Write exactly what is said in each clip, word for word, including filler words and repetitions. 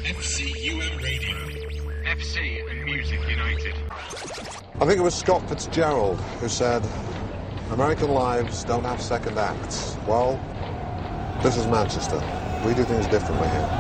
F C U M Radio. F C and Music United. I think it was Scott Fitzgerald who said, American lives don't have second acts. Well, this is Manchester. We do things differently here.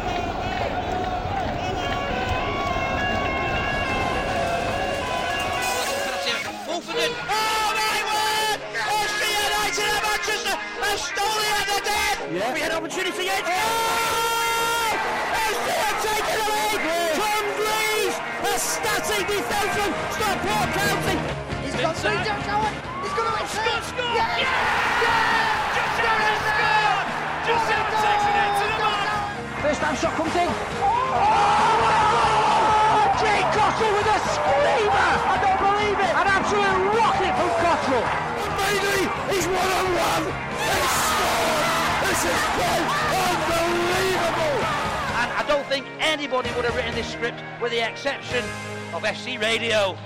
Yeah. We had opportunity again. Oh! F C have taken the lead. Yeah. Tom Greaves, a static defensive. Stop Port County. He's got three jumps going. He's going to Scott scored. Yeah. Yeah. Yeah. Giuseppe scored. Giuseppe takes it into the man. First time shot comes in. Oh! Jay Cottrell with a screamer. I don't believe it. An absolute rocket from Cottrell. And Bailey is one on one. They scored. This is quite unbelievable! And I don't think anybody would have written this script with the exception of F C Radio.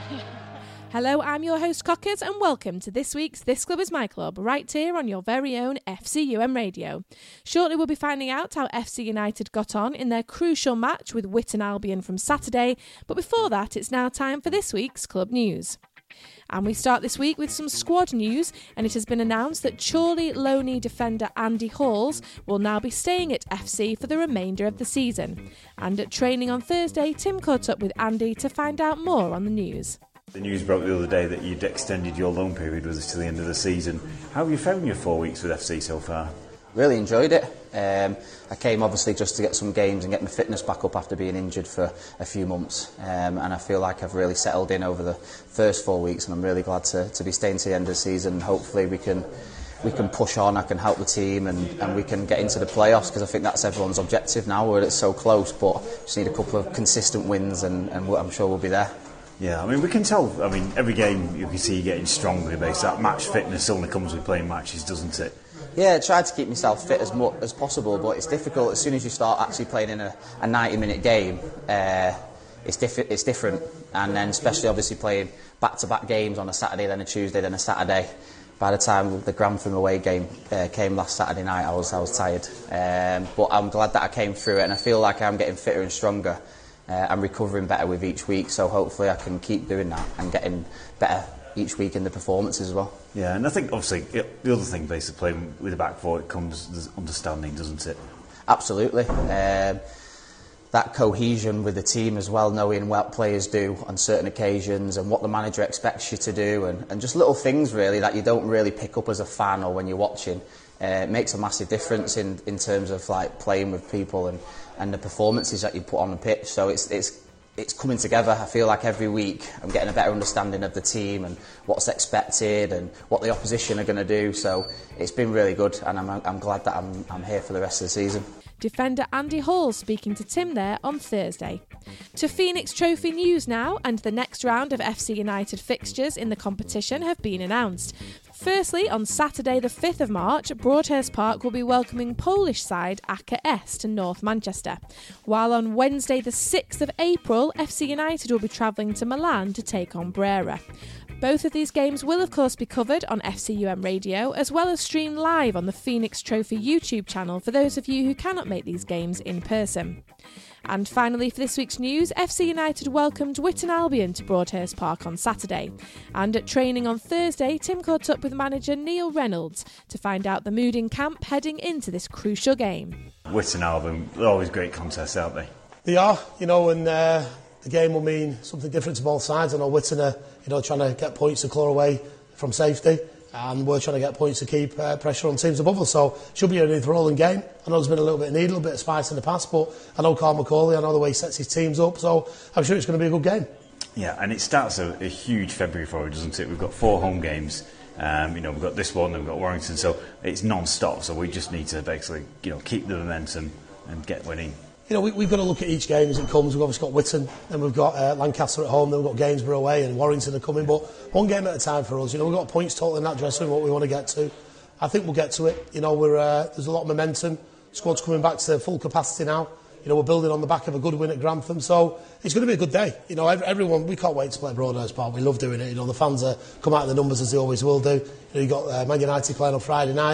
Hello, I'm your host Cockers and welcome to this week's This Club Is My Club, right here on your very own F C U M Radio. Shortly we'll be finding out how F C United got on in their crucial match with Witton Albion from Saturday, but before that it's now time for this week's Club News. And we start this week with some squad news, and it has been announced that Chorley Loney defender Andy Halls will now be staying at F C for the remainder of the season. And at training on Thursday, Tim caught up with Andy to find out more on the news. The news broke the other day that you'd extended your loan period with us to the end of the season. How have you found your four weeks with F C so far? Really enjoyed it. Um, I came obviously just to get some games and get my fitness back up after being injured for a few months, um, and I feel like I've really settled in over the first four weeks, and I'm really glad to, to be staying to the end of the season. Hopefully we can we can push on, I can help the team, and, and we can get into the playoffs, because I think that's everyone's objective now where it's so close, but just need a couple of consistent wins and, and I'm sure we'll be there. Yeah, I mean, we can tell, I mean, every game you can see you getting stronger, based that match fitness only comes with playing matches, doesn't it? Yeah, I tried to keep myself fit as much as possible, but it's difficult as soon as you start actually playing in a, a ninety minute game. Uh, it's, diff- it's different, and then especially obviously playing back-to-back games on a Saturday, then a Tuesday, then a Saturday. By the time the Grantham away game uh, came last Saturday night, I was I was tired. Um, but I'm glad that I came through it, and I feel like I'm getting fitter and stronger. Uh, I'm recovering better with each week, so hopefully I can keep doing that and getting better each week in the performances as well. Yeah, and I think obviously the other thing basically playing with the back four, it comes understanding, doesn't it? Absolutely. Um, that cohesion with the team as well, knowing what players do on certain occasions and what the manager expects you to do, and, and just little things really that you don't really pick up as a fan or when you're watching. Uh, it makes a massive difference in, in terms of like playing with people and, and the performances that you put on the pitch. So it's it's it's coming together. I feel like every week I'm getting a better understanding of the team and what's expected and what the opposition are going to do. So it's been really good, and I'm I'm glad that I'm I'm here for the rest of the season. Defender Andy Hall speaking to Tim there on Thursday. To Phoenix Trophy news now, and the next round of F C United fixtures in the competition have been announced. Firstly, on Saturday the fifth of March, Broadhurst Park will be welcoming Polish side A K S to North Manchester, while on Wednesday the sixth of April, F C United will be travelling to Milan to take on Brera. Both of these games will of course be covered on F C U M Radio, as well as streamed live on the Phoenix Trophy YouTube channel for those of you who cannot make these games in person. And finally, for this week's news, F C United welcomed Witton Albion to Broadhurst Park on Saturday. And at training on Thursday, Tim caught up with manager Neil Reynolds to find out the mood in camp heading into this crucial game. Witton Albion, they're always great contests, aren't they? They are, you know, and uh, the game will mean something different to both sides. I know Witton are, you know, trying to get points to claw away from safety, and we're trying to get points to keep uh, pressure on teams above us, so it should be a rolling game. I know there's been a little bit of need, a little bit of spice in the past, but I know Carl McCauley, I know the way he sets his teams up, so I'm sure it's going to be a good game. Yeah, and it starts a, a huge February for us, doesn't it? We've got four home games, um, you know, we've got this one, then we've got Warrington, so it's non-stop, so we just need to basically, you know, keep the momentum and get winning. You know, we, we've got to look at each game as it comes. We've obviously got Witton, then we've got uh, Lancaster at home, then we've got Gainsborough away, and Warrington are coming. But one game at a time for us. You know, we've got points total in that dressing room, what we want to get to. I think we'll get to it. You know, we're uh, there's a lot of momentum. Squad's coming back to full capacity now. You know, we're building on the back of a good win at Grantham, so it's going to be a good day. You know, everyone, we can't wait to play Broadhurst Park. We love doing it. You know, the fans are come out in the numbers as they always will do. You know, you got uh, Man United playing on Friday night. You've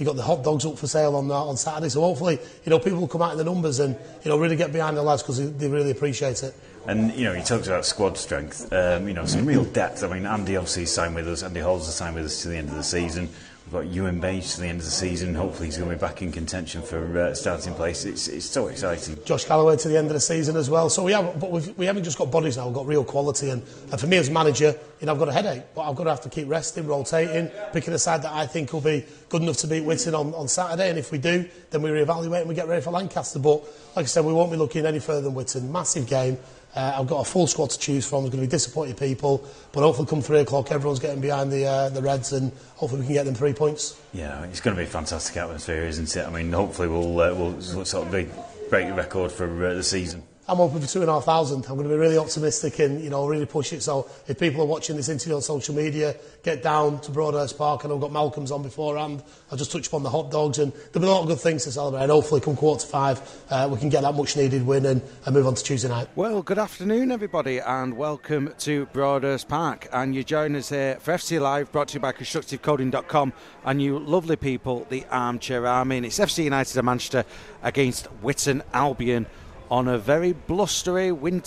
you got the hot dogs up for sale on uh, on Saturday. So hopefully, you know, people will come out in the numbers and, you know, really get behind the lads because they, they really appreciate it. And, you know, he talks about squad strength, um, you know, some real depth. I mean, Andy obviously signed with us. Andy Halls has signed with us to the end of the season. We've got Ewan Baines to the end of the season. Hopefully he's going to be back in contention for uh, starting place. It's it's so exciting. Josh Galloway to the end of the season as well. So we have, but we've, we haven't just got bodies now. We've got real quality. And, and for me as manager, you know, I've got a headache, but I've got to have to keep resting, rotating, picking a side that I think will be good enough to beat Whitton on, on Saturday. And if we do, then we reevaluate and we get ready for Lancaster. But like I said, we won't be looking any further than Whitton. Massive game. Uh, I've got a full squad to choose from. There's going to be disappointed people, but hopefully come three o'clock everyone's getting behind the uh, the Reds and hopefully we can get them three points. Yeah, it's going to be a fantastic atmosphere, isn't it? I mean, hopefully we'll uh, we'll sort of break the record for uh, the season. I'm hoping for two and a half thousand. I'm going to be really optimistic and, you know, really push it. So if people are watching this interview on social media, get down to Broadhurst Park. I know I've got Malcolm's on beforehand. I'll just touch upon the hot dogs and there'll be a lot of good things to celebrate. And hopefully come quarter to five, uh, we can get that much needed win and, and move on to Tuesday night. Well, good afternoon, everybody, and welcome to Broadhurst Park. And you join us here for F C Live, brought to you by constructive coding dot com and you lovely people, the Armchair Army. And it's F C United of Manchester against Whitton Albion on a very blustery,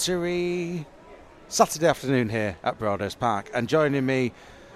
wintry Saturday afternoon here at Broadhurst Park. And joining me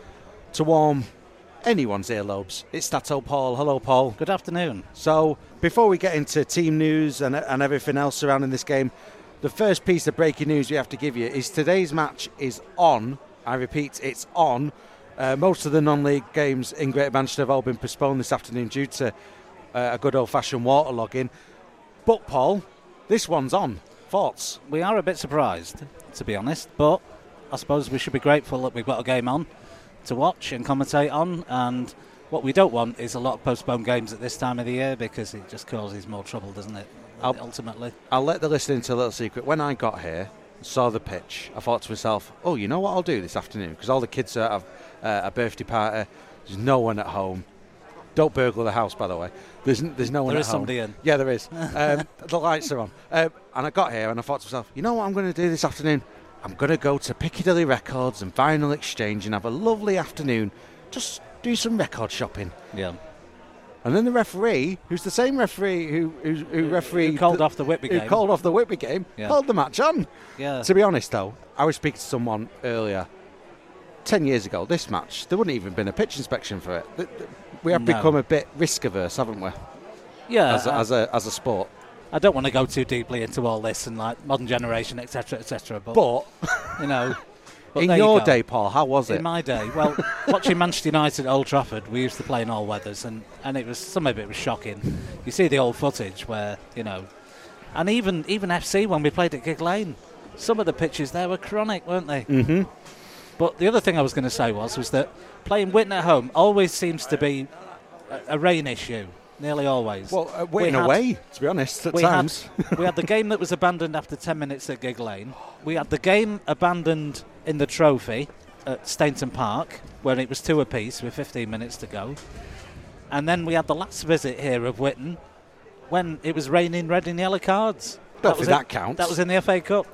to warm anyone's earlobes, it's Stato Paul. Hello, Paul. Good afternoon. So, before we get into team news and, and everything else surrounding this game, the first piece of breaking news we have to give you is today's match is on. I repeat, it's on. Uh, most of the non-league games in Greater Manchester have all been postponed this afternoon due to uh, a good old-fashioned waterlogging. But, Paul, this one's on. Thoughts? We are a bit surprised, to be honest, but I suppose we should be grateful that we've got a game on to watch and commentate on, and what we don't want is a lot of postponed games at this time of the year because it just causes more trouble, doesn't it, I'll, ultimately? I'll let the listener into a little secret. When I got here, saw the pitch, I thought to myself, oh, you know what I'll do this afternoon? Because all the kids are at uh, a birthday party, there's no one at home. Don't burgle the house, by the way. There's there's no one there at home. There is somebody in. Yeah, there is. Um, the lights are on. Um, and I got here and I thought to myself, you know what I'm going to do this afternoon? I'm going to go to Piccadilly Records and Vinyl Exchange and have a lovely afternoon. Just do some record shopping. Yeah. And then the referee, who's the same referee who who, who refereed... Who called the, off the Whitby game. Who called off the Whitby game, yeah. called the match on. Yeah. To be honest, though, I was speaking to someone earlier, ten years ago, this match, there wouldn't even been a pitch inspection for it. We have no. become a bit risk-averse, haven't we? Yeah. As a, as a as a sport. I don't want to go too deeply into all this and like modern generation, et cetera, et cetera. But, but you know, but in your day, Paul, how was it? In my day, well, watching Manchester United at Old Trafford, we used to play in all weathers, and, and it was some of it was shocking. You see the old footage where you know, and even even F C when we played at Gig Lane, some of the pitches there were chronic, weren't they? Mm-hmm. But the other thing I was going to say was was that playing Whitton at home always seems to be a, a rain issue, nearly always. Well, uh, Whitton we away, to be honest, at we times. Had, we had the game that was abandoned after ten minutes at Gig Lane. We had the game abandoned in the Trophy at Stainton Park, where it was two apiece with fifteen minutes to go. And then we had the last visit here of Whitton when it was raining red and yellow cards. Don't think that in, counts. That was in the F A Cup.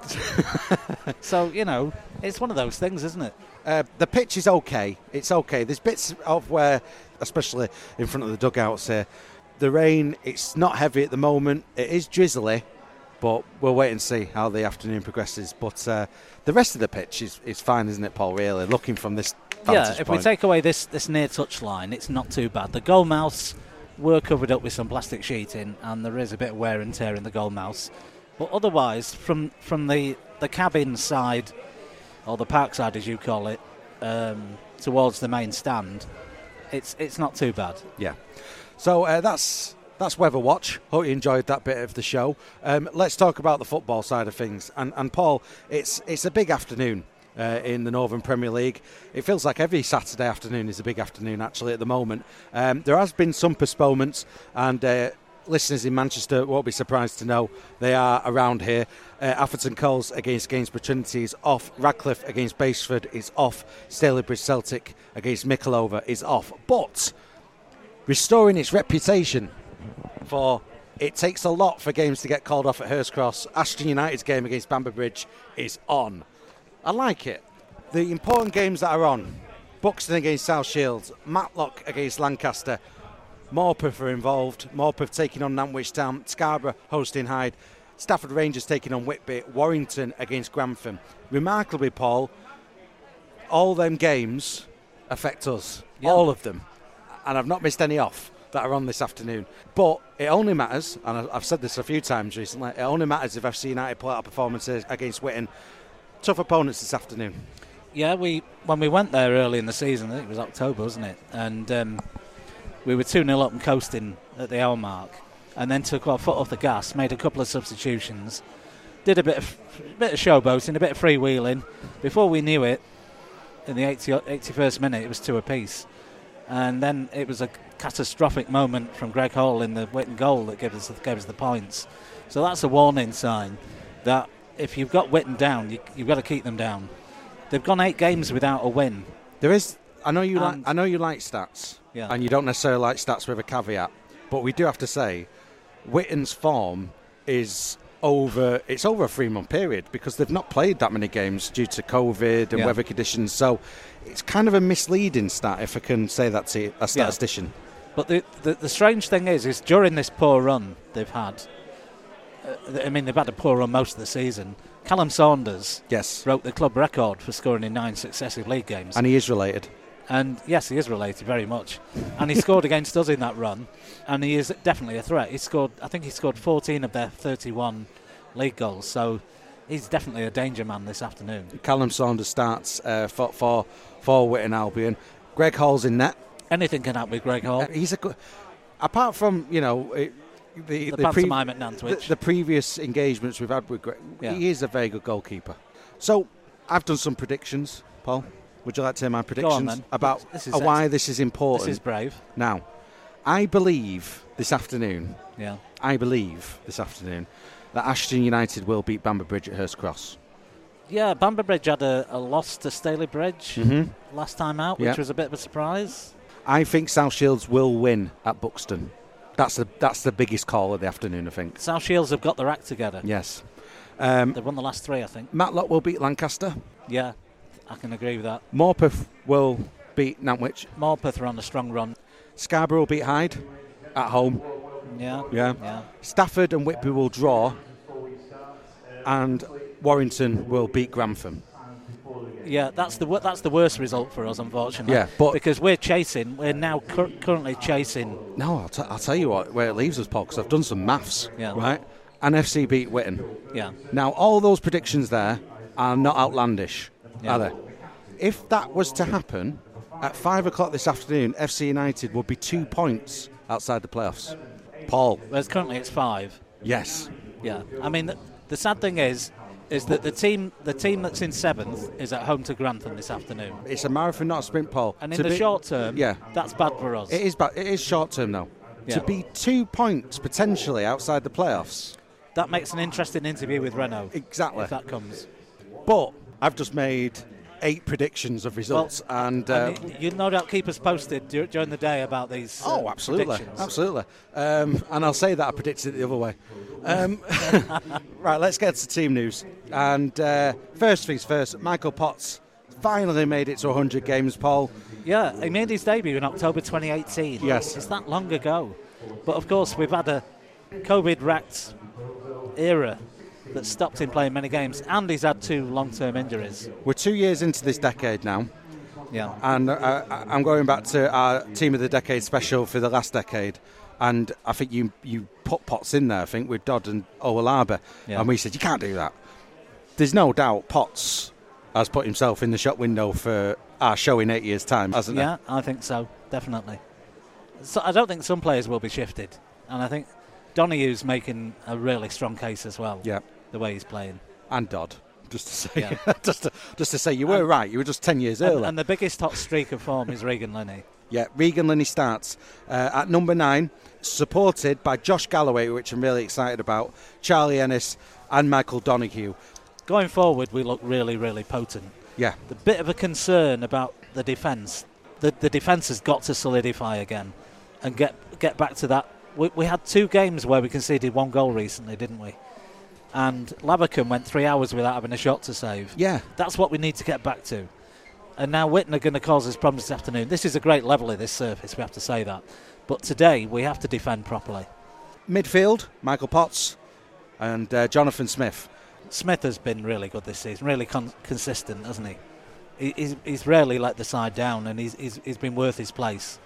So, you know, it's one of those things, isn't it? Uh, the pitch is okay. It's okay. There's bits of where, especially in front of the dugouts here, the rain, it's not heavy at the moment. It is drizzly, but we'll wait and see how the afternoon progresses. But uh, the rest of the pitch is, is fine, isn't it, Paul, really, looking from this vantage Yeah, if point. we take away this, this near touch line, it's not too bad. The goal mouths were covered up with some plastic sheeting, and there is a bit of wear and tear in the goal mouths. But otherwise, from from the, the cabin side, or the park side as you call it, um, towards the main stand, it's it's not too bad. Yeah. So uh, that's that's Weather Watch. Hope you enjoyed that bit of the show. Um, let's talk about the football side of things. And, and Paul, it's it's a big afternoon uh, in the Northern Premier League. It feels like every Saturday afternoon is a big afternoon, actually, at the moment. Um, there has been some postponements, and uh, listeners in Manchester won't be surprised to know they are around here. Uh, Atherton Coles against Gainsborough Trinity is off. Radcliffe against Baseford is off. Stalybridge Celtic against Mickleover is off. But restoring its reputation for it takes a lot for games to get called off at Hurst Cross. Ashton United's game against Bamber Bridge is on. I like it. The important games that are on, Buxton against South Shields, Matlock against Lancaster, Morpeth are involved. Morpeth taking on Nantwich Town, Scarborough hosting Hyde, Stafford Rangers taking on Whitby, Warrington against Grantham. Remarkably, Paul, all them games affect us, yeah. all of them, and I've not missed any off that are on this afternoon. But it only matters, and I've said this a few times recently, it only matters if F C United pull out a performance against Whitton. Tough opponents this afternoon. Yeah, we when we went there early in the season, I think it was October, wasn't it? And um, we were two nil up and coasting at the hour mark, and then took our foot off the gas, made a couple of substitutions, did a bit of, a bit of showboating, a bit of freewheeling. Before we knew it, in the eighty, eighty-first minute, it was two apiece. And then it was a catastrophic moment from Greg Hall in the Whitton goal that gave us, gave us the points. So that's a warning sign that if you've got Whitton down, you, you've got to keep them down. They've gone eight games without a win. There is. I know you like. I know you like stats, yeah. and you don't necessarily like stats with a caveat. But we do have to say, Whitton's form is over. It's over a three-month period because they've not played that many games due to COVID and yeah. weather conditions. So it's kind of a misleading stat, if I can say that to a statistician. Yeah. But the, the the strange thing is, is during this poor run they've had. Uh, I mean, they've had a poor run most of the season. Callum Saunders yes. broke the club record for scoring in nine successive league games. And he is related. And yes, he is related very much. And he scored against us in that run, and he is definitely a threat. He scored, I think he scored fourteen of their thirty-one league goals, so he's definitely a danger man this afternoon. Callum Saunders starts uh, for, for for Whitton Albion. Greg Hall's in net. Anything can happen with Greg Hall. Uh, he's a good. Apart from you know it, the the, the, pantomime pre- at Nantwich. the the previous engagements we've had with Greg, yeah. he is a very good goalkeeper. So I've done some predictions, Paul. Would you like to hear my predictions Go on, then. about this is uh, why this is important? This is brave. Now, I believe this afternoon. Yeah. I believe this afternoon that Ashton United will beat Bamber Bridge at Hurst Cross. Yeah, Bamber Bridge had a, a loss to Staley Bridge mm-hmm. last time out, which yep. was a bit of a surprise. I think South Shields will win at Buxton. That's the that's the biggest call of the afternoon, I think. South Shields have got their act together. Yes. Um, They've won the last three, I think. Matlock will beat Lancaster. Yeah, I can agree with that. Morpeth will beat Nantwich. Morpeth are on a strong run. Scarborough will beat Hyde at home. Yeah. Yeah. yeah. Stafford and Whitby will draw. And Warrington will beat Grantham. Yeah, that's the that's the worst result for us, unfortunately. Yeah, but because we're chasing, we're now cur- currently chasing. No, I'll, t- I'll tell you what, where it leaves us, Paul, because I've done some maths. Yeah. Right? And F C beat Whitton. Yeah. Now, all those predictions there are not outlandish, yeah. are they? If that was to happen, at five o'clock this afternoon, F C United would be two points outside the playoffs. Paul. Whereas currently it's five. Yes. Yeah. I mean, the, the sad thing is, is that the team the team that's in seventh is at home to Grantham this afternoon. It's a marathon, not a sprint, Paul. And in to the be, short term, yeah. that's bad for us. It is bad. It is short term, though. Yeah. To be two points potentially outside the playoffs. That makes an interesting interview with Renault. Exactly. If that comes. But I've just made eight predictions of results, well, and, uh, and you'll no doubt keep us posted dur- during the day about these. Uh, oh, absolutely, predictions. absolutely. Um, and I'll say that I predicted it the other way. Um, right, let's get to team news. And uh, first things first, Michael Potts finally made it to one hundred games, Paul. Yeah, he made his debut in October twenty eighteen. Yes. It's that long ago. But of course, we've had a COVID-wracked era that stopped him playing many games, and he's had two long-term injuries. We're two years into this decade now. Yeah. And uh, I'm going back to our Team of the Decade special for the last decade. And I think you you put Potts in there, I think, with Dodd and Owalaba. Yeah. And we said, you can't do that. There's no doubt Potts has put himself in the shop window for our show in eight years' time, hasn't yeah, he? I think so, definitely. So I don't think some players will be shifted. And I think Donohue's making a really strong case as well, yeah. the way he's playing. And Dodd, just to say, yeah. just, to, just to say you were and, right, you were just ten years and, early. And the biggest hot streak of form is Regan Linney. Yeah, Regan Linney starts uh, at number nine, supported by Josh Galloway, which I'm really excited about, Charlie Ennis and Michael Donoghue. Going forward, we look really, really potent. Yeah. The bit of a concern about the defence, the, the defence has got to solidify again and get get back to that. We, we had two games where we conceded one goal recently, didn't we? And Lavercombe went three hours without having a shot to save. Yeah. That's what we need to get back to. And now Whitton are going to cause us problems this afternoon. This is a great leveller, this surface, we have to say that. But today we have to defend properly. Midfield, Michael Potts and uh, Jonathan Smith. Smith has been really good this season, really con- consistent, hasn't he? he he's, he's rarely let the side down, and he's, he's, he's been worth his place.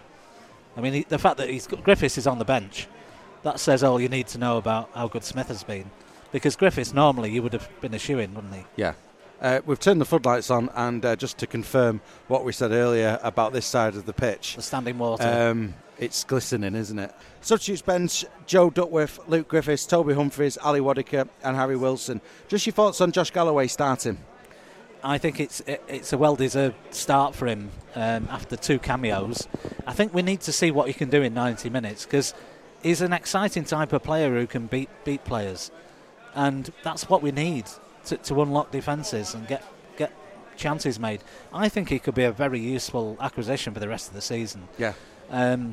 I mean, he, the fact that he's got, Griffiths is on the bench, that says all you need to know about how good Smith has been. Because Griffiths, normally, you would have been a shoo-in, wouldn't he? Yeah. Uh, we've turned the floodlights on, and uh, just to confirm what we said earlier about this side of the pitch. The standing water. Um, it's glistening, isn't it? Substitutes bench, Joe Duckworth, Luke Griffiths, Toby Humphries, Ali Waddicker and Harry Wilson. Just your thoughts on Josh Galloway starting? I think it's it, it's a well-deserved start for him um, after two cameos. I think we need to see what he can do in ninety minutes, because he's an exciting type of player who can beat beat players, and that's what we need to, to unlock defences and get get chances made. I think he could be a very useful acquisition for the rest of the season. Yeah. Um,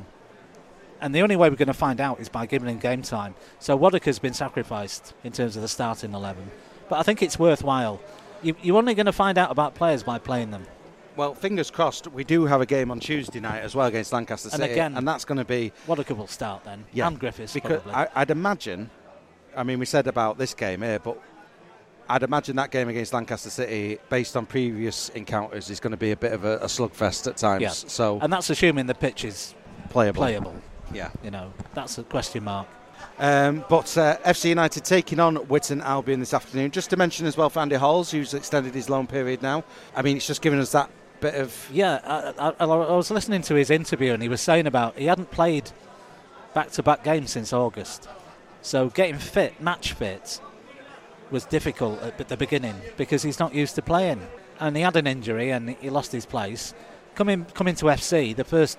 and the only way we're going to find out is by giving him game time. So Waddiker's been sacrificed in terms of the starting eleven, but I think it's worthwhile. You, you're only going to find out about players by playing them. Well, fingers crossed, we do have a game on Tuesday night as well against Lancaster City. And again, and that's going to be... Waddiker will start then, yeah, and Griffiths because probably. I, I'd imagine, I mean, we said about this game here, but I'd imagine that game against Lancaster City, based on previous encounters, is going to be a bit of a, a slugfest at times. Yeah. So, and that's assuming the pitch is playable. playable. Yeah. You know, that's a question mark. Um, but uh, F C United taking on Witton Albion this afternoon. Just to mention as well for Andy Halls, who's extended his loan period now. I mean, it's just given us that bit of... Yeah, I, I, I was listening to his interview, and he was saying about he hadn't played back-to-back games since August. So getting fit, match fit, was difficult at the beginning because he's not used to playing. And he had an injury and he lost his place. Coming, coming to F C, the first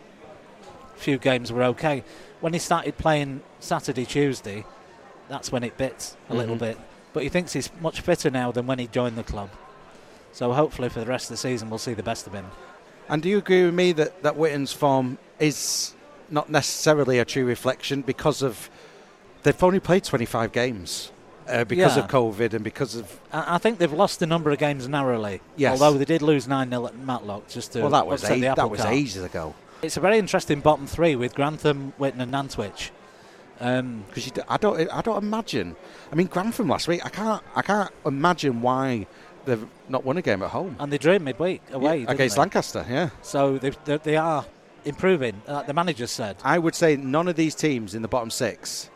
few games were okay. When he started playing Saturday, Tuesday, that's when it bit a mm-hmm. little bit. But he thinks he's much fitter now than when he joined the club. So hopefully for the rest of the season we'll see the best of him. And do you agree with me that, that Witton's form is not necessarily a true reflection because of... They've only played twenty-five games uh, because yeah. of COVID and because of... I, I think they've lost a number of games narrowly. Yes. Although they did lose nine nil at Matlock just to well, that was, upset a- the apple that was cart. ages ago. It's a very interesting bottom three with Grantham, Witton and Nantwich. Um, Because d- I don't, I don't imagine. I mean, Grantham last week. I can't, I can't imagine why they've not won a game at home. And they drew midweek away yeah, against they? Lancaster. Yeah. So they, they, they are improving. Like the manager said. I would say none of these teams in the bottom six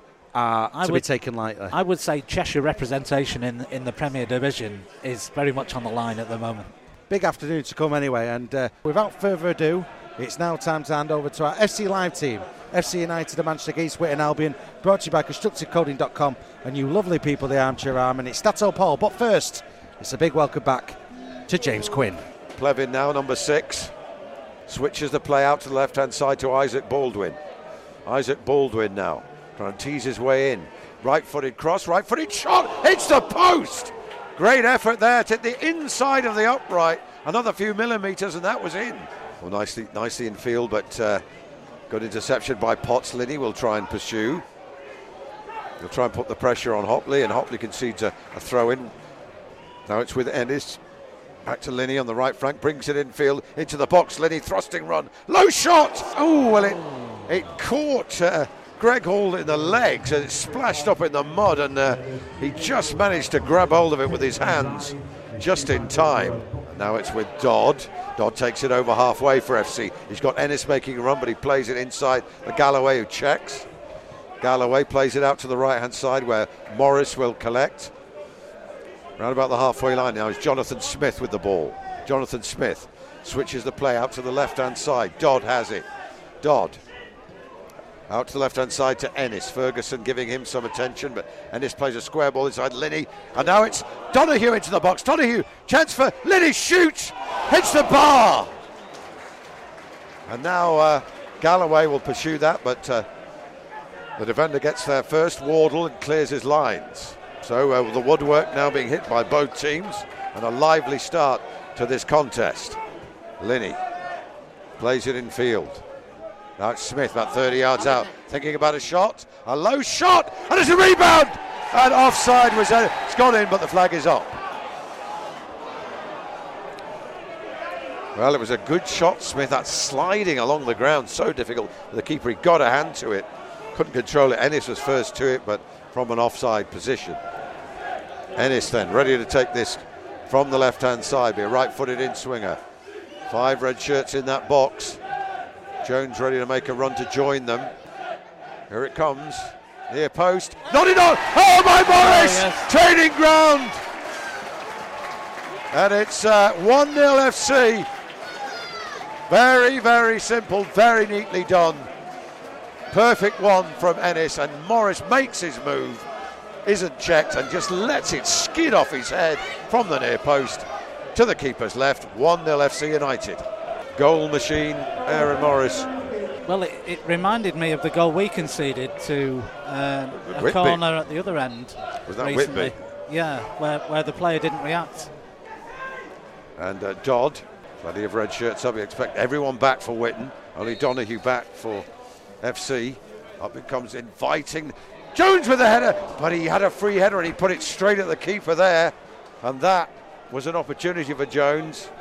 are I to would, be taken lightly. I would say Cheshire representation in in the Premier Division is very much on the line at the moment. Big afternoon to come anyway, and uh, without further ado, it's now time to hand over to our F C Live team. F C United of Manchester against Witton Albion, brought to you by constructive coding dot com and you lovely people, the Armchair Arm, and it's Stato Paul. But first, it's a big welcome back to James Quinn. Plevin now, number six, switches the play out to the left-hand side to Isaac Baldwin. Isaac Baldwin now, trying to tease his way in. Right-footed cross, right-footed shot, hits the post! Great effort there to the inside of the upright. Another few millimetres and that was in. Well, nicely, nicely in field, but uh, good interception by Potts. Linney will try and pursue. He'll try and put the pressure on Hopley, and Hopley concedes a, a throw-in. Now it's with Ennis. Back to Linney on the right flank, brings it in field into the box. Linney thrusting run, low shot. Oh well, it it caught uh, Greg Hall in the legs and it splashed up in the mud, and uh, he just managed to grab hold of it with his hands just in time. Now it's with Dodd. Dodd takes it over halfway for F C. He's got Ennis making a run, but he plays it inside the Galloway, who checks. Galloway plays it out to the right-hand side where Morris will collect. Round about the halfway line now is Jonathan Smith with the ball. Jonathan Smith switches the play out to the left-hand side. Dodd has it. Dodd out to the left-hand side to Ennis. Ferguson giving him some attention, but Ennis plays a square ball inside Linney. And now it's Donahue into the box. Donahue, chance for Linney, shoots, hits the bar. And now uh, Galloway will pursue that, but uh, the defender gets there first, Wardle, and clears his lines. So uh, the woodwork now being hit by both teams, and a lively start to this contest. Linney plays it in field. Now it's Smith about thirty yards out, thinking about a shot, a low shot, and it's a rebound! And offside was uh, it's gone in, but the flag is up. Well, it was a good shot, Smith. That's sliding along the ground, so difficult. The keeper, he got a hand to it, couldn't control it. Ennis was first to it, but from an offside position. Ennis then ready to take this from the left-hand side, be a right-footed in-swinger. Five red shirts in that box. Jones ready to make a run to join them. Here it comes. Near post. Not enough! Oh, my Morris! Oh, yes. Training ground! And it's uh, one nil F C. Very, very simple, very neatly done. Perfect one from Ennis, and Morris makes his move, isn't checked, and just lets it skid off his head from the near post to the keeper's left. one nil F C United. Goal machine, Aaron Morris. Well, it, it reminded me of the goal we conceded to uh, a Whitby. corner at the other end. Was that recently. Whitby? Yeah, where, where the player didn't react. And uh, Dodd, plenty of red shirts up. You expect everyone back for Witten. Only Donahue back for F C. Up it comes, inviting. Jones with the header, but he had a free header and he put it straight at the keeper there. And that was an opportunity for Jones.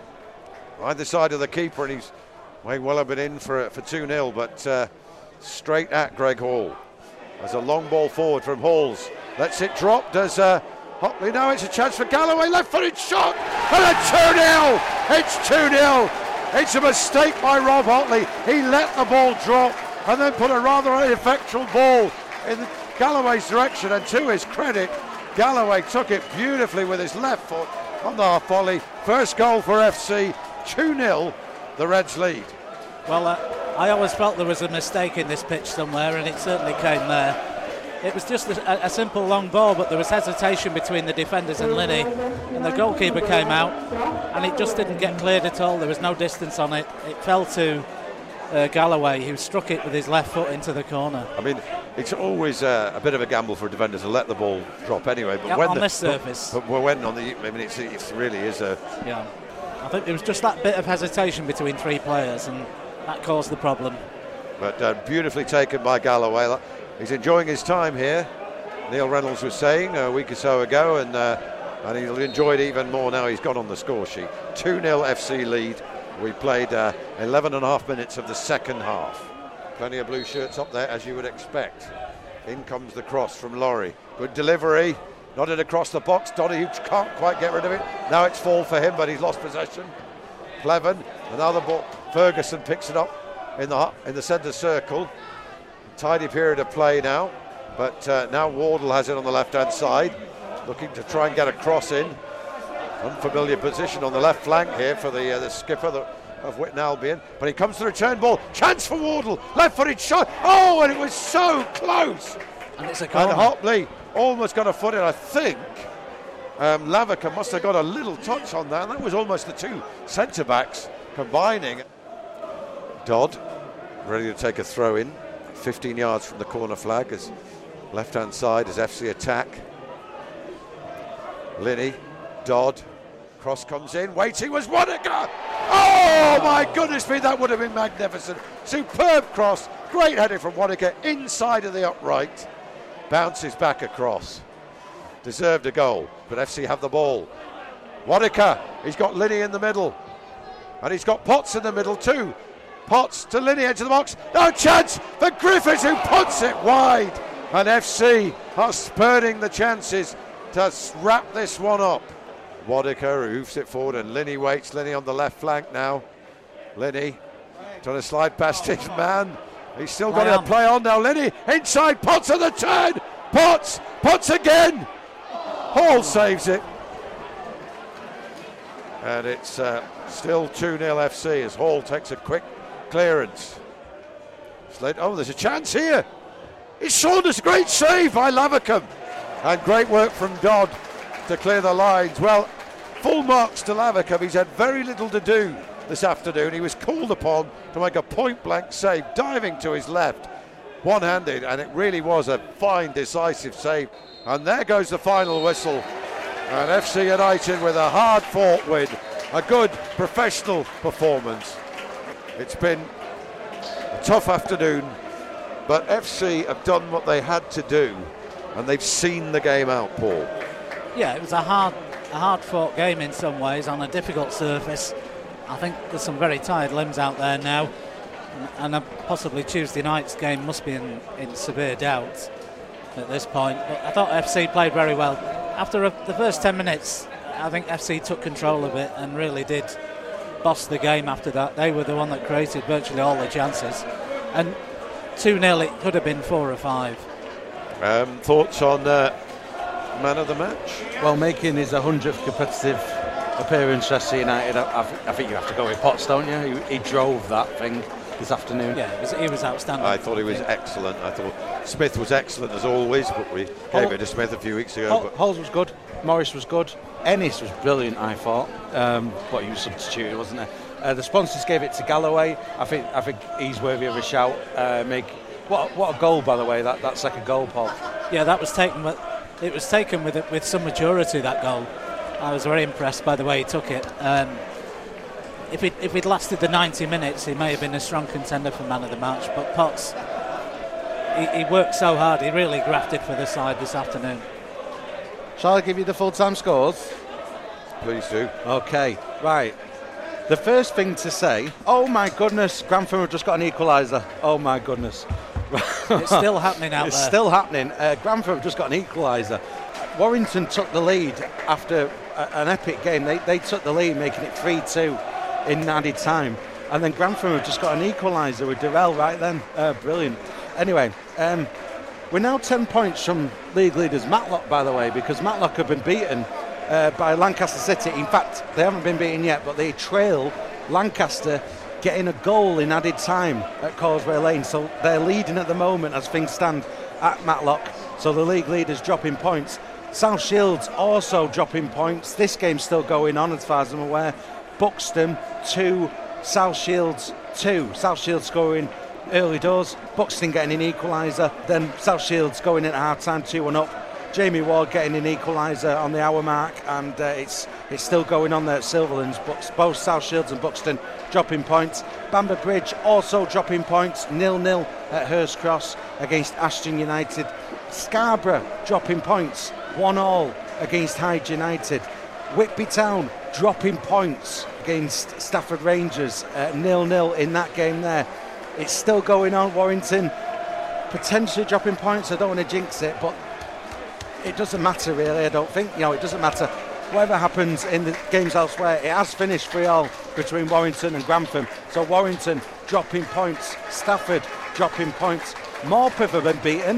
Either side of the keeper, and he's may well have been in for for two nil, but uh, straight at Greg Hall. There's a long ball forward from Halls. Lets it drop. Does uh, Hopley now? It's a chance for Galloway. Left-footed shot, and a two nil. It's two nil. It's a mistake by Rob Hotley. He let the ball drop and then put a rather ineffectual ball in Galloway's direction. And to his credit, Galloway took it beautifully with his left foot on the half volley. First goal for F C. two nil. The Reds lead. Well, uh, I always felt there was a mistake in this pitch somewhere, and it certainly came there. It was just a, a simple long ball, but there was hesitation between the defenders and Linney, and the goalkeeper came out, and it just didn't get cleared at all. There was no distance on it. It fell to uh, Galloway, who struck it with his left foot into the corner. I mean, it's always uh, a bit of a gamble for a defender to let the ball drop anyway. But Yeah, when on the, this surface. But, but when on the, I mean, it's, it really is a. Yeah. I think there was just that bit of hesitation between three players, and that caused the problem. But uh, beautifully taken by Galloway. He's enjoying his time here. Neil Reynolds was saying a week or so ago, and uh, and he'll enjoy it even more now he's got on the score sheet. two nil F C lead. We played uh, eleven and a half minutes of the second half. Plenty of blue shirts up there, as you would expect. In comes the cross from Laurie. Good delivery. Nodded across the box. Donahue can't quite get rid of it. Now it's fall for him, but he's lost possession. Pleven, another ball. Ferguson picks it up in the in the centre circle. Tidy period of play now, but uh, now Wardle has it on the left-hand side, looking to try and get a cross in. Unfamiliar position on the left flank here for the uh, the skipper the, of Witten Albion, but he comes to the return ball. Chance for Wardle. Left-footed shot. Oh, and it was so close. And it's a corner. And Hopley almost got a foot in. I think um, Lavaca must have got a little touch on that. And that was almost the two centre-backs combining. Dodd ready to take a throw in. fifteen yards from the corner flag as left-hand side as F C attack. Linney, Dodd, cross comes in. Waiting was Wanaka. Oh my goodness me, that would have been magnificent. Superb cross. Great heading from Wanaka inside of the upright. Bounces back across. Deserved a goal, but F C have the ball. Wanaka, he's got Linney in the middle. And he's got Potts in the middle too. Potts to Linney, edge of the box. No chance for Griffiths, who puts it wide. And F C are spurning the chances to wrap this one up. Wanaka hoofs it forward, and Linney waits. Linney on the left flank now. Linney trying to slide past his man. He's still got to play on now. Linney inside. Potts on the turn. Potts. Potts again. Hall saves it. And it's uh, still two nil F C as Hall takes a quick clearance. Slade, oh, there's a chance here. It's Saunders, great save by Lavacum. And great work from Dodd to clear the lines. Well, full marks to Lavacum. He's had very little to do this afternoon. He was called upon to make a point-blank save, diving to his left, one-handed, and it really was a fine, decisive save. And there goes the final whistle. And F C United with a hard-fought win, a good professional performance. It's been a tough afternoon, but F C have done what they had to do, and they've seen the game out, Paul. Yeah, it was a hard, a hard-fought game in some ways on a difficult surface. I think there's some very tired limbs out there now, and, and possibly Tuesday night's game must be in, in severe doubt at this point. But I thought F C played very well. After a, the first ten minutes, I think F C took control of it and really did boss the game after that. They were the one that created virtually all the chances. And two nil, it could have been four or five. Um, thoughts on uh, man of the match? Well, making his one hundredth competitive appearance for F C United, I, I think you have to go with Potts, don't you? He, he drove that thing this afternoon. Yeah, it was, he was outstanding. I thought he was excellent. I thought Smith was excellent as always, but we gave Hol- it to Smith a few weeks ago. Hol- but Holes was good. Morris was good. Ennis was brilliant, I thought. Um, but he was substituted, wasn't he? Uh, the sponsors gave it to Galloway. I think I think he's worthy of a shout. Uh, make what what a goal, by the way. That that second goal, Paul. Yeah, that was taken. With, it was taken with with some maturity. That goal. I was very impressed by the way he took it. Um, if it if it lasted the ninety minutes, he may have been a strong contender for man of the match. But Potts, he, he worked so hard. He really grafted for the side this afternoon. Shall I give you the full-time scores? Please do. Okay, right. The first thing to say, oh my goodness, Grantham have just got an equaliser. Oh my goodness. It's still happening out it's there. It's still happening. Uh, Grantham have just got an equaliser. Warrington took the lead after a, an epic game. They, they took the lead, making it three two in added time. And then Grantham have just got an equaliser with Durrell right then. Uh, brilliant. Anyway, um, we're now ten points from league leaders Matlock, by the way, because Matlock have been beaten Uh, by Lancaster City. In fact, they haven't been beaten yet, but they trail Lancaster, getting a goal in added time at Causeway Lane. So they're leading at the moment as things stand at Matlock. So the league leaders dropping points. South Shields also dropping points. This game's still going on as far as I'm aware. Buxton two, South Shields two. South Shields scoring early doors. Buxton getting an equaliser. Then South Shields going into half time two one up. Jamie Ward getting an equaliser on the hour mark, and uh, it's it's still going on there at Silverlands. But both South Shields and Buxton dropping points. Bamber Bridge also dropping points, nil nil at Hurst Cross against Ashton United. Scarborough dropping points, one all against Hyde United. Whitby Town dropping points against Stafford Rangers, uh, nil nil in that game there. It's still going on. Warrington potentially dropping points. I don't want to jinx it, but it doesn't matter really, I don't think. You know, it doesn't matter. Whatever happens in the games elsewhere, it has finished three all between Warrington and Grantham. So Warrington dropping points, Stafford dropping points. Morpeth have been beaten.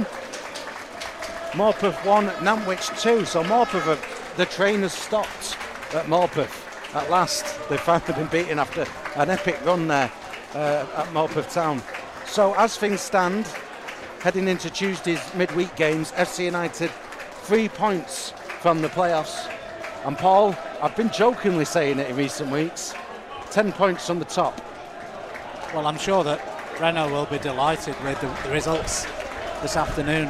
Morpeth one, Nantwich two. So Morpeth, have, the train has stopped at Morpeth. At last, they've finally been beaten after an epic run there uh, at Morpeth Town. So as things stand, heading into Tuesday's midweek games, F C United three points from the playoffs. And Paul, I've been jokingly saying it in recent weeks, ten points from the top. Well, I'm sure that Renault will be delighted with the, the results this afternoon.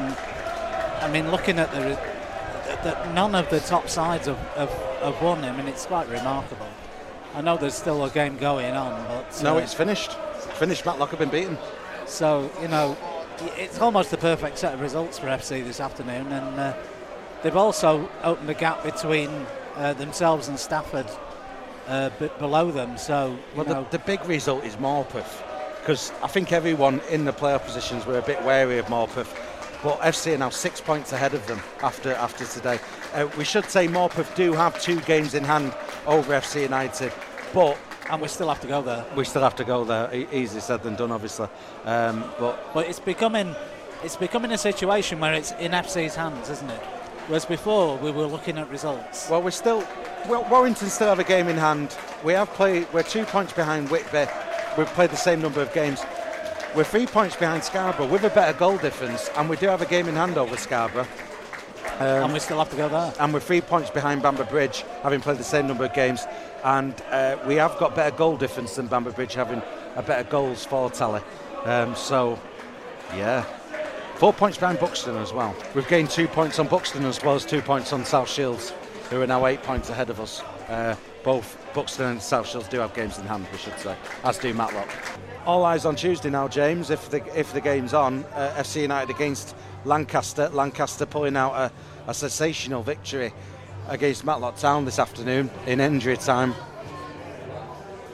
I mean, looking at the that none of the top sides have, have, have won. I mean, it's quite remarkable. I know there's still a game going on, but no, uh, it's finished. It's finished. Matlock have been beaten. So you know, it's almost the perfect set of results for F C this afternoon, and uh, they've also opened a gap between uh, themselves and Stafford uh, b- below them. So well, know, the, the big result is Morpeth, because I think everyone in the playoff positions were a bit wary of Morpeth. But F C are now six points ahead of them after after today. Uh, we should say Morpeth do have two games in hand over F C United, but and we still have to go there. We still have to go there. E- easier said than done, obviously. Um, but but it's becoming it's becoming a situation where it's in F C's hands, isn't it? Whereas before we were looking at results. Well, we're still well, Warrington still have a game in hand. We have played. We're two points behind Whitby. We've played the same number of games. We're three points behind Scarborough with a better goal difference, and we do have a game in hand over Scarborough. Um, and we still have to go there. And we're three points behind Bamber Bridge, having played the same number of games. And uh, we have got better goal difference than Bamber Bridge, having a better goals for tally. Um, so, yeah. Four points behind Buxton as well. We've gained two points on Buxton as well as two points on South Shields, who are now eight points ahead of us. Uh, both Buxton and South Shields do have games in hand, we should say, as do Matlock. All eyes on Tuesday now, James, if the if the game's on. Uh, F C United against Lancaster. Lancaster pulling out a, a sensational victory against Matlock Town this afternoon in injury time.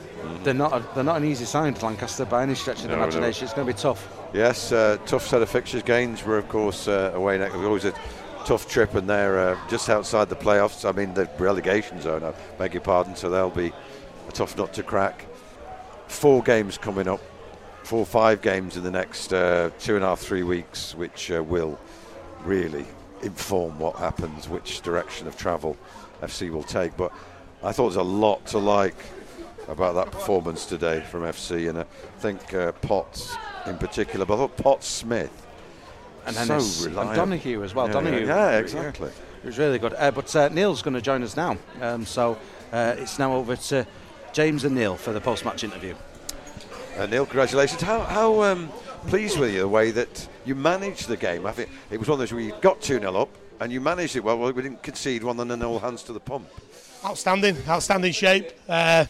they're not a, they're not an easy side, Lancaster, by any stretch of the No, imagination. no. It's going to be tough. Yes, uh, tough set of fixtures. Gainsborough, of course, uh, away next. Always a tough trip, and they're uh, just outside the playoffs. I mean, the relegation zone, I beg your pardon, so they'll be a tough nut to crack. Four games coming up, four, five games in the next uh, two and a half, three weeks, which uh, will really inform what happens, which direction of travel F C will take. But I thought there's a lot to like about that performance today from F C, and I think uh, Potts in particular, but I thought Potts Smith and then so it's, reliable. and Donahue as well. Yeah, Donahue, yeah, yeah, exactly. It was really good. Uh, but uh, Neil's going to join us now, um, so uh, it's now over to James and Neil for the post-match interview. Uh, Neil, congratulations. How, how um, pleased with you the way that you managed the game? I think it was one of those where you got two nil up and you managed it well. Well, we didn't concede one and then all hands to the pump. Outstanding, outstanding shape. Uh,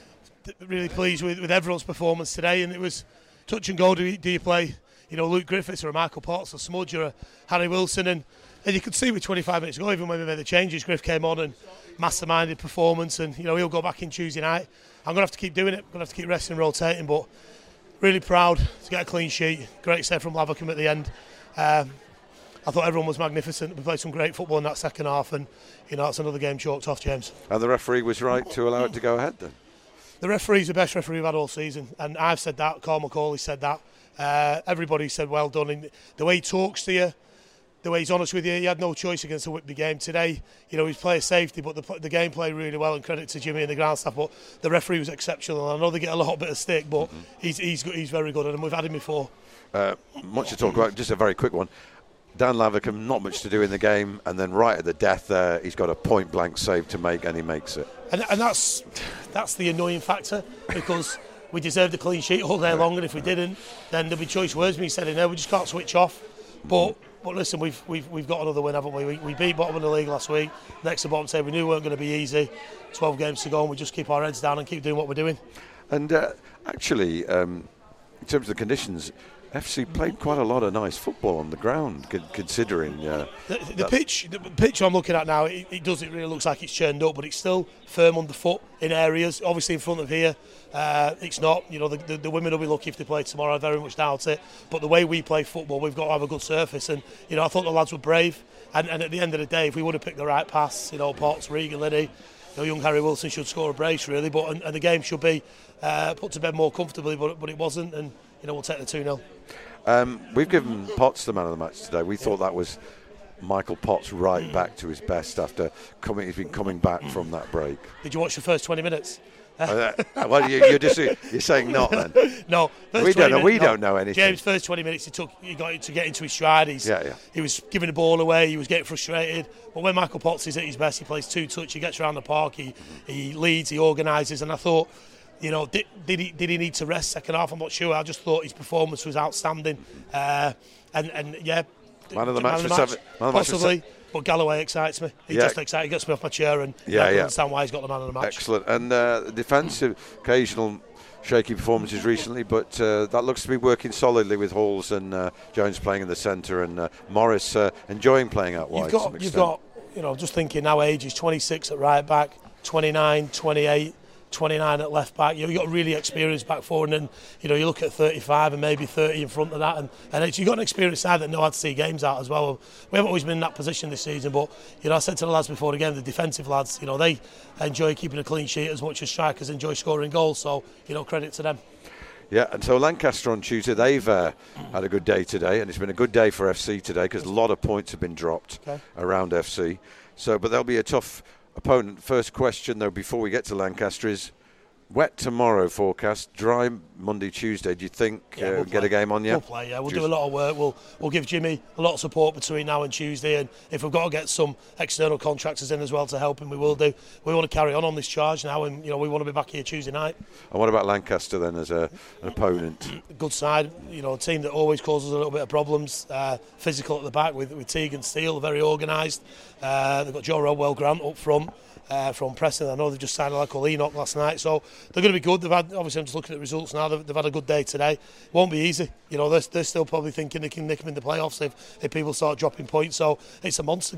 really pleased with, with everyone's performance today, and it was touch and go. Do you, do you play, you know, Luke Griffiths or a Michael Potts or Smudge or a Harry Wilson? And, and you could see with twenty-five minutes ago, even when we made the changes, Griff came on and masterminded performance, and you know he'll go back in Tuesday night. I'm going to have to keep doing it. I'm going to have to keep resting and rotating, but really proud to get a clean sheet. Great save from Lavercombe at the end. Um, I thought everyone was magnificent. We played some great football in that second half, and you know that's another game chalked off, James. And the referee was right to allow it to go ahead then? The referee's the best referee we've had all season, and I've said that. Carl McCauley said that. Uh, everybody said well done. And the way he talks to you, the way he's honest with you, he had no choice against the Whitby game today. You know, he's player safety, but the, the game played really well, and credit to Jimmy and the ground staff. But the referee was exceptional. I know they get a little bit of stick, but mm-hmm. he's he's he's very good, and we've had him before. Uh, much to talk about. Just a very quick one. Dan Lavercombe, not much to do in the game, and then right at the death there, he's got a point-blank save to make, and he makes it. And, and that's that's the annoying factor, because we deserved a clean sheet all day long, and if we didn't, then there'd be choice words me saying, no, we just can't switch off. But but listen, we've we've we've got another win, haven't we? We, we beat bottom of the league last week. Next to bottom table, we knew we weren't going to be easy. twelve games to go, and we just keep our heads down and keep doing what we're doing. And uh, actually, um, in terms of the conditions, F C played quite a lot of nice football on the ground, considering uh, the, the pitch. The pitch I'm looking at now, it, it does. It really looks like it's churned up, but it's still firm underfoot in areas. Obviously, in front of here, uh, it's not. You know, the, the, the women will be lucky if they play tomorrow. I very much doubt it. But the way we play football, we've got to have a good surface. And you know, I thought the lads were brave. And, and at the end of the day, if we would have picked the right pass, you know, Potts, Regan, Liddy, you know, young Harry Wilson should score a brace really. But and, and the game should be uh, put to bed more comfortably. But but it wasn't. And you know, we'll take the two nil. Um, we've given Potts the man of the match today. We thought that was Michael Potts right back to his best after coming. He's been coming back from that break. Did you watch the first twenty minutes? uh, well, you, you're just you're saying not then. No, we don't know. Minutes, we no. don't know anything. James, first twenty minutes, he took he got to get into his stride. He's, yeah, yeah. He was giving the ball away. He was getting frustrated. But when Michael Potts is at his best, he plays two touch. He gets around the park. He he leads. He organises. And I thought, you know, did, did he did he need to rest second half? I'm not sure. I just thought his performance was outstanding. Uh, and and yeah, man of the match, man of the for match seven, man possibly. Of the But Galloway excites me. He yeah. just excites. He gets me off my chair, and yeah, I can yeah. understand why he's got the man of the match. Excellent. And uh, defensive, occasional shaky performances recently, but uh, that looks to be working solidly with Halls and uh, Jones playing in the centre, and uh, Morris uh, enjoying playing out wide. You've got, you've got, you know, just thinking now age is twenty-six at right back, twenty-nine, twenty-eight, twenty-nine at left back. You've got a really experienced back four, and then you know you look at thirty-five and maybe thirty in front of that, and, and it's, you've got an experienced side that know how to see games out as well. We haven't always been in that position this season, but you know I said to the lads before the game, the defensive lads, you know they enjoy keeping a clean sheet as much as strikers enjoy scoring goals. So you know credit to them. Yeah, and so Lancaster on Tuesday, they've uh, had a good day today, and it's been a good day for F C today because a lot of points have been dropped okay. around F C. So, but they'll be a tough opponent. First question though, before we get to Lancaster, is wet tomorrow forecast, dry Monday, Tuesday. Do you think yeah, uh, we'll get a game on? Yeah, we'll play. Yeah, we'll Tuesday. do a lot of work. We'll we'll give Jimmy a lot of support between now and Tuesday, and if we've got to get some external contractors in as well to help him, we will do. We want to carry on on this charge now, and you know we want to be back here Tuesday night. And what about Lancaster then as a, an opponent? Good side, you know, a team that always causes a little bit of problems. Uh, physical at the back with with Teague and Steele, very organised. Uh, they've got Joe Rodwell Grant up front. Uh, from Preston. I know they've just signed a lad called Enoch last night, so they're going to be good. They've had, obviously I'm just looking at the results now, they've, they've had a good day today. Won't be easy, you know, they're, they're still probably thinking they can nick them in the playoffs if, if people start dropping points, so it's a monster game.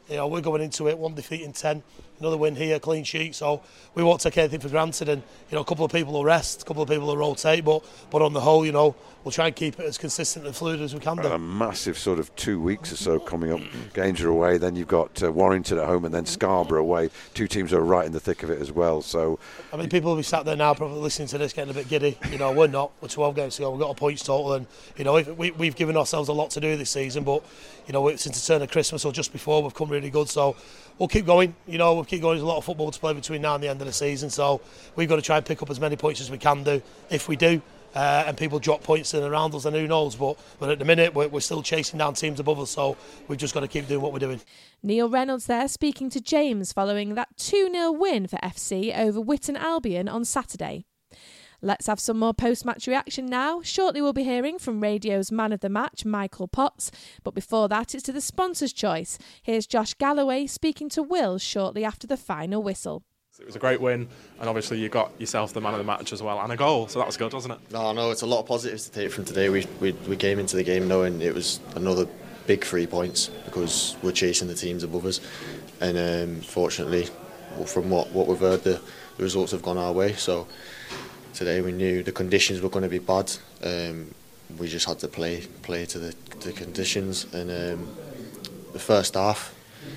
You know, we're going into it one defeat in ten, another win here, clean sheet. So we won't take anything for granted. And you know, a couple of people will rest, a couple of people will rotate, but but on the whole, you know, we'll try and keep it as consistent and fluid as we can do. A massive sort of two weeks or so coming up. Games are away, then you've got uh, Warrington at home, and then Scarborough away. Two teams are right in the thick of it as well. So I mean, people will be sat there now, probably listening to this, getting a bit giddy. You know, we're not. We're twelve games to go. We've got a points total, and you know, we, we've given ourselves a lot to do this season. But you know, since the turn of Christmas or just before, we've come really good. So we'll keep going. You know, we'll keep going. There's a lot of football to play between now and the end of the season. So we've got to try and pick up as many points as we can do. If we do, uh, and people drop points in and around us, then who knows? But but at the minute, we're, we're still chasing down teams above us. So we've just got to keep doing what we're doing. Neil Reynolds there speaking to James following that two nil win for F C over Witton Albion on Saturday. Let's have some more post-match reaction now. Shortly we'll be hearing from radio's man of the match, Michael Potts. But before that, it's to the sponsor's choice. Here's Josh Galloway speaking to Will shortly after the final whistle. It was a great win, and obviously you got yourself the man of the match as well, and a goal, so that was good, wasn't it? No, no, it's a lot of positives to take from today. We, we, we came into the game knowing it was another big three points because we're chasing the teams above us, and um, fortunately, from what, what we've heard, the, the results have gone our way. So today we knew the conditions were going to be bad. Um, we just had to play play to the, the conditions, and um, the first half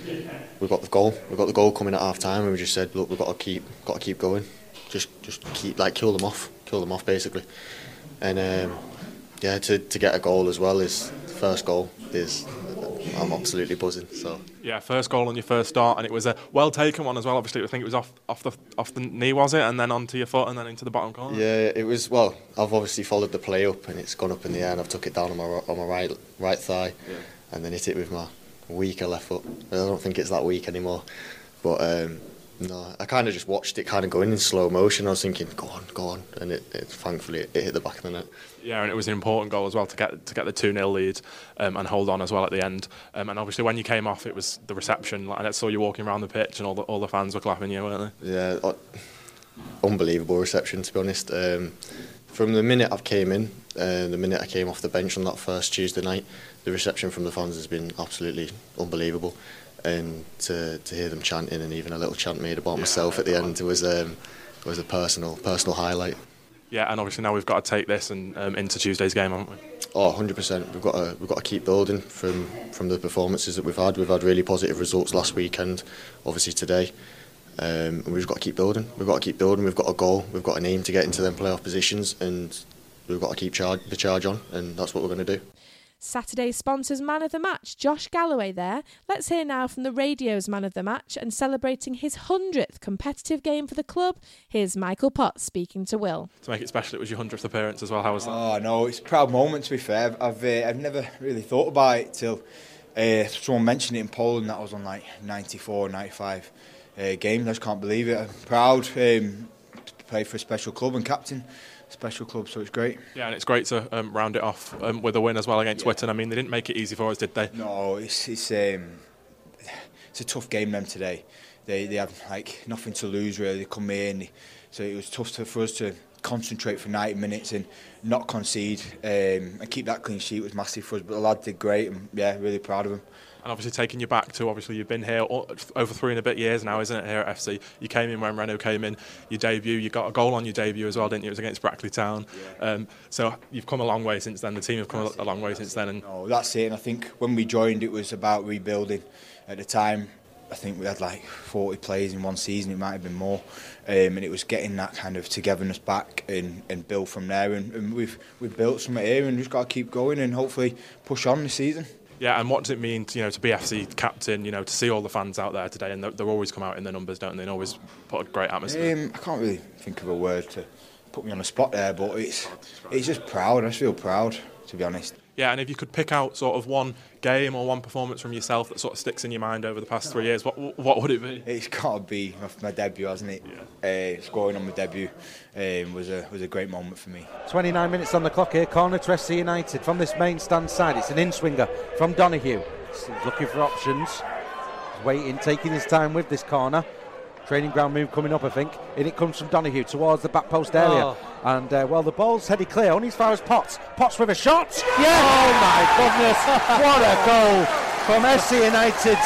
we got the goal. We got the goal coming at half time, and we just said, look, we've got to keep got to keep going. Just just keep like kill them off, kill them off basically. And um, yeah, to to get a goal as well is the first goal is. I'm absolutely buzzing. So yeah, first goal on your first start, and it was a well taken one as well. Obviously, I think it was off off the off the knee, was it, and then onto your foot, and then into the bottom corner. Yeah, it was. Well, I've obviously followed the play up, and it's gone up in the air, and I've took it down on my on my right right thigh, yeah. and then hit it with my weaker left foot. I don't think it's that weak anymore, but um, no, I kind of just watched it kind of going in slow motion. I was thinking, go on, go on, and it, it thankfully it, it hit the back of the net. Yeah, and it was an important goal as well to get to get the two nil lead um, and hold on as well at the end. Um, and obviously, when you came off, it was the reception. Like, I saw you walking around the pitch, and all the all the fans were clapping you, weren't they? Yeah, uh, unbelievable reception, to be honest. Um, from the minute I came in, uh, the minute I came off the bench on that first Tuesday night, the reception from the fans has been absolutely unbelievable. And to to hear them chanting, and even a little chant made about yeah, myself at the end, was um, was a personal personal highlight. Yeah, and obviously now we've got to take this and um, into Tuesday's game, haven't we? Oh, one hundred percent. We've got to we've got to keep building from from the performances that we've had. We've had really positive results last weekend, obviously today. Um, and we've got to keep building. We've got to keep building. We've got a goal. We've got an aim to get into them playoff positions, and we've got to keep charge, the charge on, and that's what we're going to do. Saturday's sponsors man of the match, Josh Galloway there. Let's hear now from the radio's man of the match, and celebrating his hundredth competitive game for the club, here's Michael Potts speaking to Will. To make it special, it was your hundredth appearance as well. How was that? Oh no, it's a proud moment, to be fair. I've uh, I've never really thought about it till uh, someone mentioned it in Poland. That was on like ninety-four, ninety-five uh, games. I just can't believe it. I'm proud um, to play for a special club and captain special club, so it's great. Yeah, and it's great to um, round it off um, with a win as well against yeah. Witton. I mean, they didn't make it easy for us, did they? No, it's it's um, it's a tough game them today. They they have like nothing to lose really. They come in, so it was tough to, for us to concentrate for ninety minutes and not concede um, and keep that clean sheet was massive for us. But the lad did great, and yeah, really proud of him. And obviously taking you back to, obviously you've been here over three and a bit years now, isn't it, here at F C? You came in when Renault came in, your debut, you got a goal on your debut as well, didn't you? It was against Brackley Town. Yeah. Um, so you've come a long way since then, the team have come that's a long way since then. And no, that's it, and I think when we joined it was about rebuilding. At the time, I think we had like forty players in one season, it might have been more, um, and it was getting that kind of togetherness back and, and build from there, and, and we've, we've built something here and just got to keep going and hopefully push on this season. Yeah, and what does it mean to, you know, to be F C captain, you know, to see all the fans out there today, and they always come out in their numbers, don't they, and always put a great atmosphere? Um, I can't really think of a word to put me on the spot there, but it's it's just proud. I just feel proud, to be honest. Yeah, and if you could pick out sort of one game or one performance from yourself that sort of sticks in your mind over the past three years, what what would it be? It's got to be my debut, hasn't it? Yeah. Uh, scoring on my debut um, was a was a great moment for me. twenty-nine minutes on the clock here, corner to F C United from this main stand side. It's an in-swinger from Donoghue. He's looking for options. He's waiting, taking his time with this corner. Training ground move coming up, I think. In it comes from Donoghue towards the back post area. Oh. And, uh, well, the ball's headed clear, only as far as Potts. Potts with a shot. Yeah! Oh, my goodness. What a goal from F C United's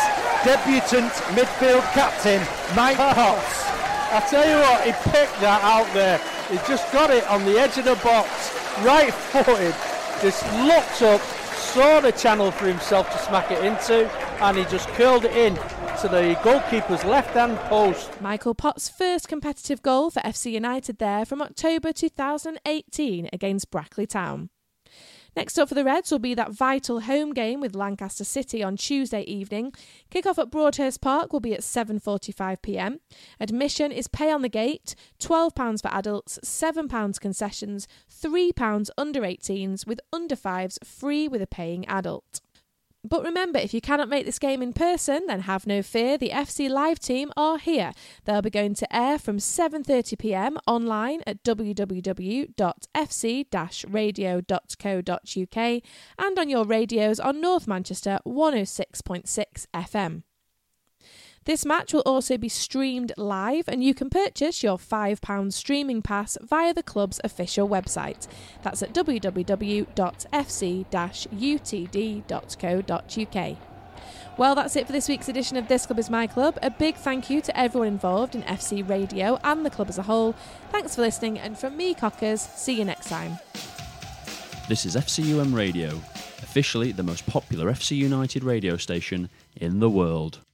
debutant midfield captain, Mike Potts. I tell you what, he picked that out there. He just got it on the edge of the box, right-footed, just looked up, saw the channel for himself to smack it into, and he just curled it in to the goalkeeper's left-hand post. Michael Potts' first competitive goal for F C United there from October two thousand eighteen against Brackley Town. Next up for the Reds will be that vital home game with Lancaster City on Tuesday evening. Kick-off at Broadhurst Park will be at seven forty-five p m. Admission is pay on the gate, twelve pounds for adults, seven pounds concessions, three pounds under eighteens, with under fives free with a paying adult. But remember, if you cannot make this game in person, then have no fear, the F C Live team are here. They'll be going to air from seven thirty p m online at w w w dot f c dash radio dot co dot u k and on your radios on North Manchester one oh six point six F M. This match will also be streamed live, and you can purchase your five pounds streaming pass via the club's official website. That's at w w w dot f c dash u t d dot co dot u k. Well, that's it for this week's edition of This Club Is My Club. A big thank you to everyone involved in F C Radio and the club as a whole. Thanks for listening, and from me, Cockers, see you next time. This is F C U M Radio, officially the most popular F C United radio station in the world.